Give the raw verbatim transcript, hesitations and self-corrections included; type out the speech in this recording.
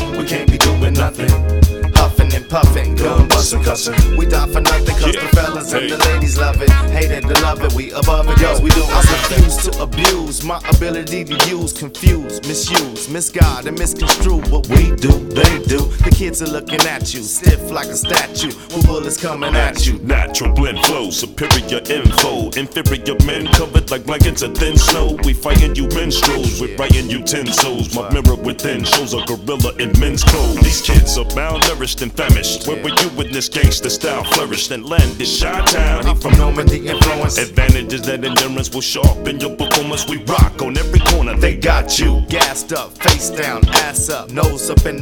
we can't be doing nothing. Huffing and puffing, gun bustin', cussin'. We die for nothing, cause Yeah. the fellas and Hey. the ladies love it. Hate it, they love it, we above it, cause we do I refuse to abuse my ability to use, confuse, misuse, misguide, and misconstrue what we do, they do. The kids are looking at you, stiff like a statue, with bullets coming at you. Natural blend flow, superior info. Inferior men covered like blankets of thin snow. We fighting you minstrels, we're writing you ten souls. My mirror within shows a gorilla in men's clothes. These kids are malnourished and famished. Where were you when this gangster style flourished and landed? Chi-town, I'm from Normandy influence. advantages that endurance will sharpen your performance. We rock on every corner, they got you. Gassed up, face down, ass up, nose up in